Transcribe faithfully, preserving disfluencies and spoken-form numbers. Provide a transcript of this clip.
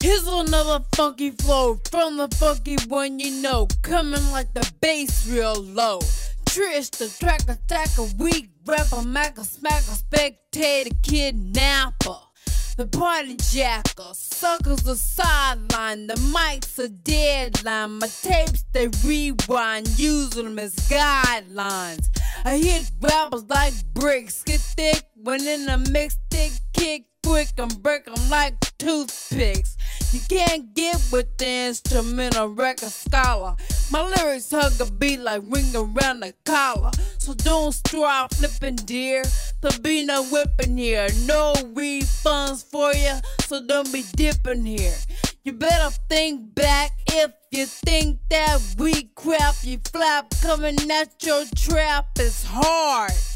Here's another funky flow from the funky one you know, coming like the bass real low. Trish, the track attacker, weak rapper, macker, smacker, spectator, kidnapper. The party jacker, suckers are sideline, the mics are deadline. My tapes they rewind, using them as guidelines. I hit rappers like bricks, get thick when in a mix, thick kick quick and break them like toothpicks. You can't get with the instrumental record scholar. My lyrics hug a beat like ring around the collar. So don't start flipping, dear. There'll be no whipping here. No refunds for you, so don't be dipping here. You better think back if you think that we crap. You flap coming at your trap is hard.